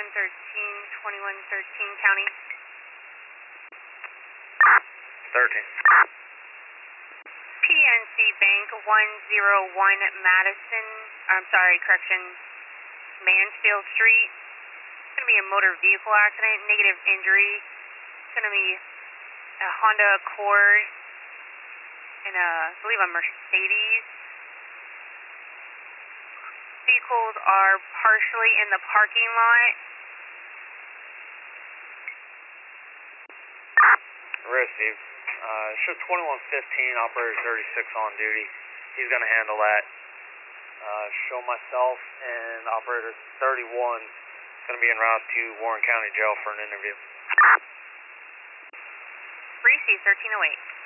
2113 County. 13. PNC Bank 101 Madison, Mansfield Street. It's going to be a motor vehicle accident, negative injury. It's going to be a Honda Accord and I believe a Mercedes. Vehicles are partially in the parking lot. Received. Show 2115, operator 36 on duty. He's going to handle that. Show myself and operator 31 going to be en route to Warren County Jail for an interview. Receive 1308.